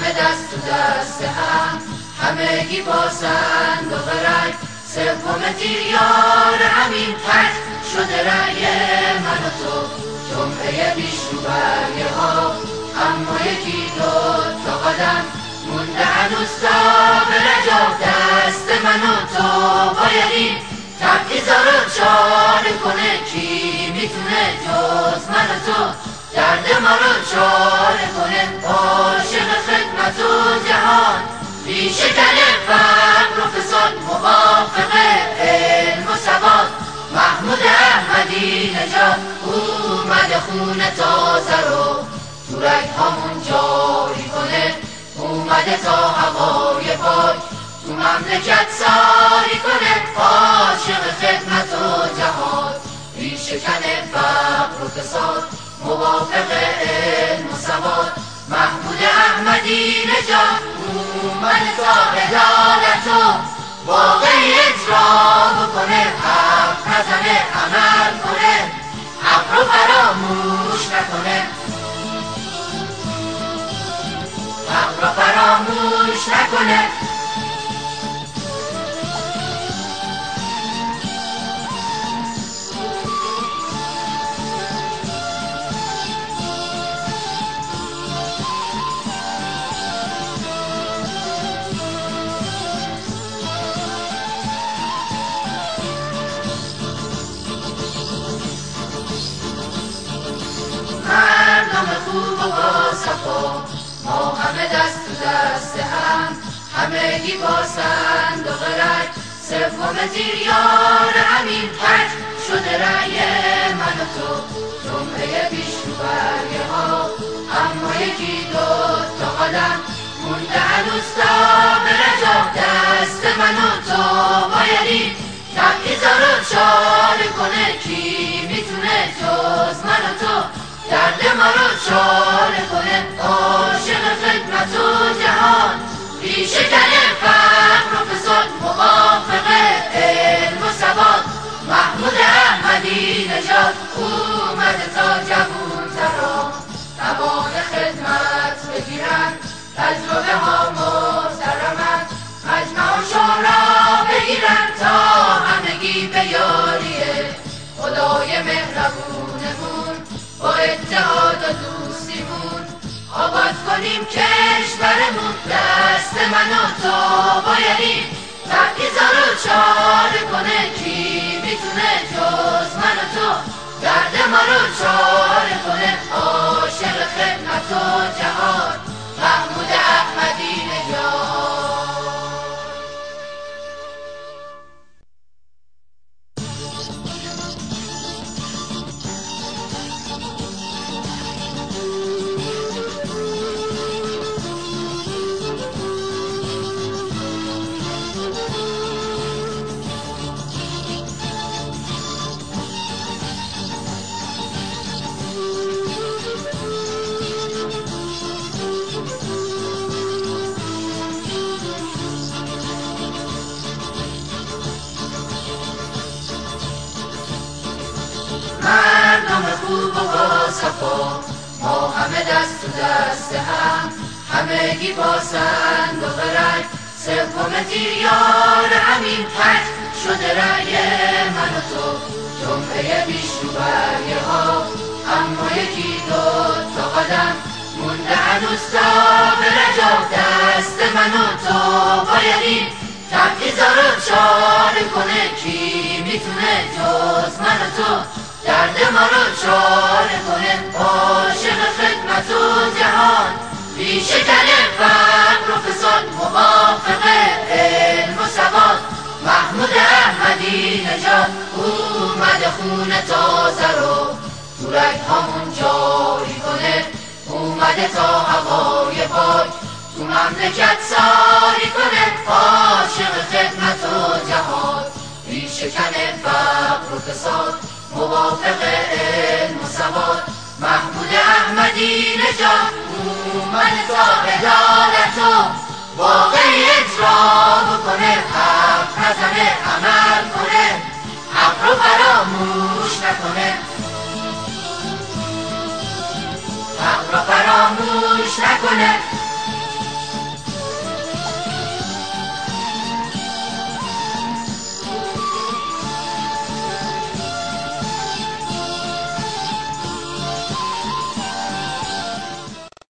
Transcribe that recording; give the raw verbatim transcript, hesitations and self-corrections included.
همه دست تو دست هم، همگی باسند و برنگ، سوم تیریار همین تک شده رأی من و تو. جمعه بیش رو برگه ها، اما یکی دو تا قدم مونده هنوز تا به رجا. دست من و تو باید این تبعیضا رو چاره کنه. کی میتونه جز من و تو درد ما رو چاره کنه؟ عاشق خدمت و جهان، ریشه‌کن فقر و فساد، موافق علم و ثبات، محمود احمدی نژاد. اومده خون تازه رو تو رگ‌هامون جاری کنه، اومده تا هوای پاک تو مملکت ساری کنه. عاشق خدمت و جهاد، ریشه‌کن فقر و فساد، موافق علم و ثبات، محمود احمدی نژاد. اومده تا عدالت و واقعی اجرا بکنه، حرف نزنه عمل کنه، حق رو فراموش نکنه، حق رو فراموش نکنه. مردم خوب و با صفا، ما همه دست تو دست هم، همگی باسند و غرق، سوم تیریار همین تک شده رأی من و تو. جمعه بیش رو برگه ها، اما یکی دو تا قدم مونده هنوز تا به رجا. دست من و تو باید این تبعیضا رو چاره کنه. کی میتونه جز من و تو درد ما رو چاره کنه؟ عاشق خدمت و جهان، ریشه‌کن فقر و فساد، موافق علم و ثبات، محمود احمدی نژاد. اومده تا جوون‌ترا توان خدمت بگیرن، تجربه ها محترمن، مجمع و شورا بگیرن، تا همگی به یاری خدای مهربونمون با اتحاد و دوستیمون آباد کنیم کشورمون. دست من و تو باید این تبعیضا رو چاره کنه. کی میتونه جز من و تو درد ما رو چاره کنه؟ عاشق خدمت و جهان، محمود احمدی نژاد. مردم خوب و با صفا، ما همه دست تو دست هم، همگی باسند و غرق، سوم تیریار همین تک شده رأی من و تو. جمعه بیش رو برگه ها، اما یکی دو تا قدم مونده هنوز تا به رجا. دست من و تو باید این تبعیضا رو چاره کنه. کی میتونه جز من و تو درد ما رو چاره کنه؟ عاشق خدمت و جهان، ریشه‌کن فقر و فساد، موافق علم و ثبات، محمود احمدی نژاد. اومده خون تازه رو تو رگ‌هامون جاری کنه، اومده تا هوای پاک تو مملکت ساری کنه. عاشق خدمت و جهان، ریشه‌کن فقر و فساد، موافق علم و ثبات، محمود احمدی نژاد. اومده تا عدالت و واقعی اجرا بکنه، حرف نزنه عمل کنه، حق رو فراموش نکنه، حق رو فراموش نکنه.